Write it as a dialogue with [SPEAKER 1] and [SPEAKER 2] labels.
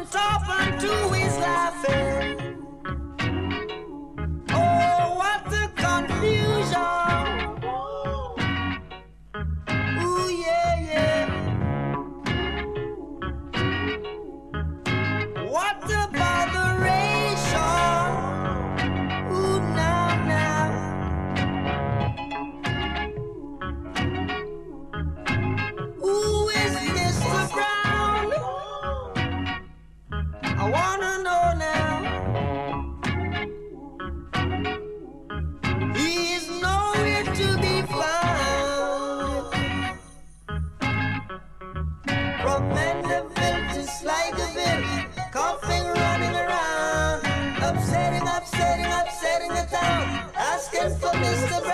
[SPEAKER 1] on top and two is laughing. Oh, what a confusion. Ooh, yeah, yeah. What a botheration. Ooh, now, now. Who is Mr. Brown? I wanna know now. He is nowhere to be found. From Mandeville to Sliderville, coughing, running around, upsetting the town, asking for Mr.